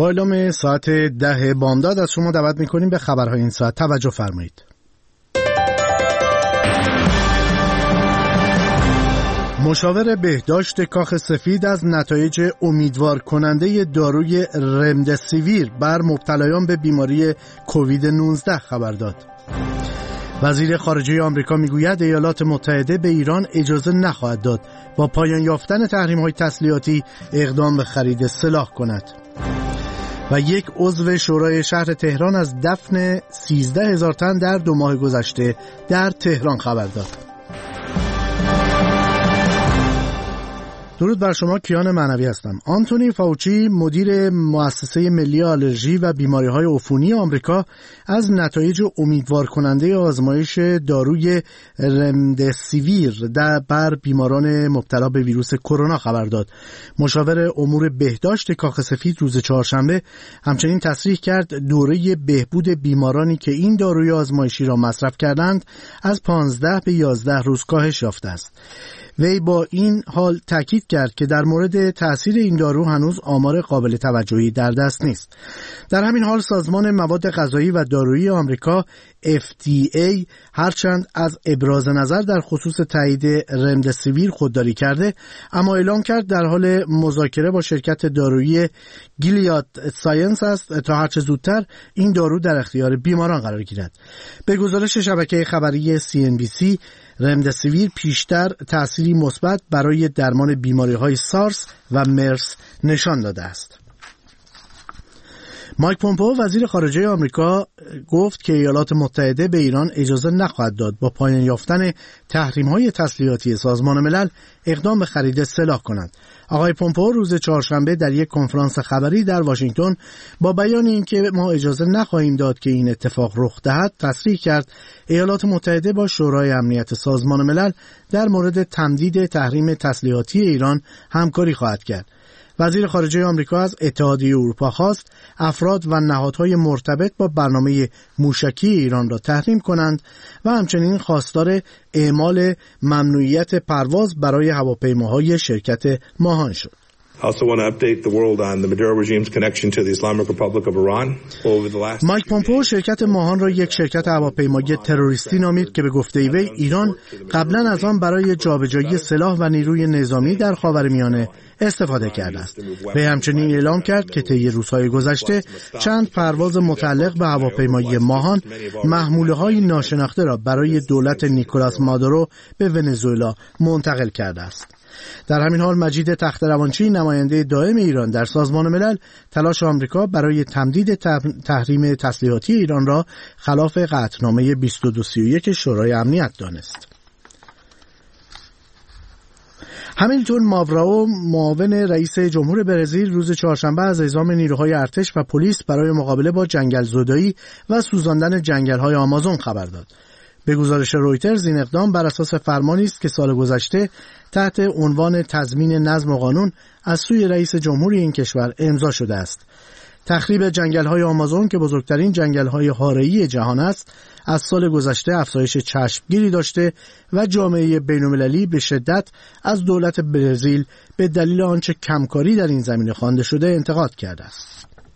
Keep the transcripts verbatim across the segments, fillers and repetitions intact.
با اعلام ساعت ده بامداد از شما دعوت میکنیم به خبرهای این ساعت توجه فرمایید. مشاور بهداشت کاخ سفید از نتایج امیدوار کننده داروی رمدسیویر بر مبتلایان به بیماری کووید نوزده خبر داد. وزیر خارجه آمریکا میگوید ایالات متحده به ایران اجازه نخواهد داد با پایان یافتن تحریم‌های تسلیحاتی اقدام به خرید سلاح کند. و یک عضو شورای شهر تهران از دفن سیزده هزار تن در دو ماه گذشته در تهران خبر داد. درود بر شما، کیان معنوی هستم. آنتونی فاوچی مدیر مؤسسه ملی آلرژی و بیماری‌های عفونی آمریکا از نتایج امیدوار کننده آزمایش داروی رمدسیویر در بر بیماران مبتلا به ویروس کرونا خبر داد. مشاور امور بهداشت کاخ سفید روز چهارشنبه همچنین تصریح کرد دوره بهبود بیمارانی که این داروی آزمایشی را مصرف کردند از پانزده به یازده روز کاهش یافته است. وی با این حال تاکید کرد که در مورد تأثیر این دارو هنوز آمار قابل توجهی در دست نیست. در همین حال سازمان مواد غذایی و دارویی آمریکا اف دی ای هرچند از ابراز نظر در خصوص تایید رمدسیویر خودداری کرده، اما اعلام کرد در حال مذاکره با شرکت دارویی گیلیاد ساینس است تا هرچه زودتر این دارو در اختیار بیماران قرار گیرد. به گزارش شبکه خبری سی ان بی سی، رمدسیویر پیشتر تأثیری مثبت برای درمان بیماری‌های سارس و مرس نشان داده است. مایک پومپئو وزیر خارجه آمریکا گفت که ایالات متحده به ایران اجازه نخواهد داد با پایان یافتن تحریم‌های تسلیحاتی سازمان ملل اقدام به خرید سلاح کند. آقای پومپئو روز چهارشنبه در یک کنفرانس خبری در واشنگتن با بیان اینکه ما اجازه نخواهیم داد که این اتفاق رخ دهد تصریح کرد ایالات متحده با شورای امنیت سازمان ملل در مورد تمدید تحریم تسلیحاتی ایران همکاری خواهد کرد. وزیر خارجه آمریکا از اتحادیه اروپا خواست افراد و نهادهای مرتبط با برنامه موشکی ایران را تحریم کنند و همچنین خواستار اعمال ممنوعیت پرواز برای هواپیماهای شرکت ماهان شد. مایک پومپئو شرکت ماهان را یک شرکت هواپیمایی تروریستی نامید که به گفته وی ایران قبلا از آن برای جابجایی سلاح و نیروی نظامی در خاورمیانه استفاده کرده است. وی همچنین اعلام کرد که طی روزهای گذشته چند پرواز متعلق به هواپیمایی ماهان محموله‌های ناشناخته را برای دولت نیکولاس مادورو به ونزوئلا منتقل کرده است. در همین حال مجید تخت‌روانچی نماینده دائم ایران در سازمان ملل تلاش آمریکا برای تمدید تحریم تسلیحاتی ایران را خلاف قطعنامه بیست و دو سی و یک شورای امنیت دانست. همیلتون ماوراو معاون رئیس جمهور برزیل روز چهارشنبه از اعزام نیروهای ارتش و پلیس برای مقابله با جنگل زدایی و سوزاندن جنگل‌های آمازون خبر داد. به گزارش رویترز این اقدام بر اساس فرمانی است که سال گذشته تحت عنوان تضمین نظم و قانون از سوی رئیس جمهوری این کشور امضا شده است. تخریب جنگل‌های آمازون که بزرگترین جنگل‌های حاره‌ای جهان است، از سال گذشته افزایش چشمگیری داشته و جامعه بین‌المللی به شدت از دولت برزیل به دلیل آنچه کمکاری در این زمینه خوانده شده انتقاد کرده است.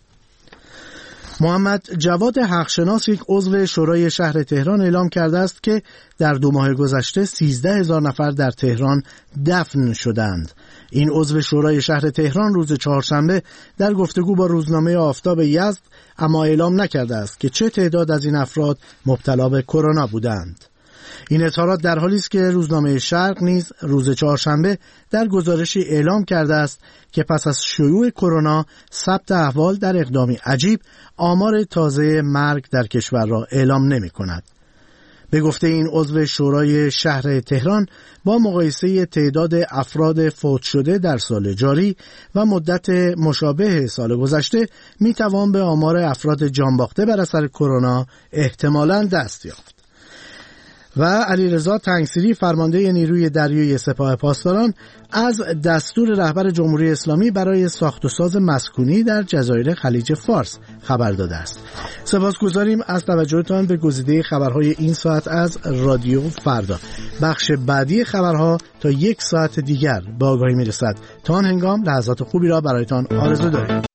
محمد جواد حقشناس یک عضو شورای شهر تهران اعلام کرده است که در دو ماه گذشته سیزده هزار نفر در تهران دفن شدند. این عضو شورای شهر تهران روز چهارشنبه در گفتگو با روزنامه آفتاب یزد اما اعلام نکرده است که چه تعداد از این افراد مبتلا به کرونا بودند. این اظهارات در حالی است که روزنامه شرق نیز روز چهارشنبه در گزارشی اعلام کرده است که پس از شیوع کرونا ثبت احوال در اقدامی عجیب آمار تازه مرگ در کشور را اعلام نمی کند. به گفته این عضو شورای شهر تهران با مقایسه تعداد افراد فوت شده در سال جاری و مدت مشابه سال گذشته می توان به آمار افراد جانباخته بر اثر کرونا احتمالاً دست یافت. و علیرضا تنگسیری فرمانده نیروی دریایی سپاه پاسداران از دستور رهبر جمهوری اسلامی برای ساخت و ساز مسکونی در جزایر خلیج فارس خبر داده است. سپاسگزاریم از توجهتان به گزیده خبرهای این ساعت از رادیو فردا. بخش بعدی خبرها تا یک ساعت دیگر به آگاهی میرسد. تا آن هنگام لحظات خوبی را برایتان آرزو داریم.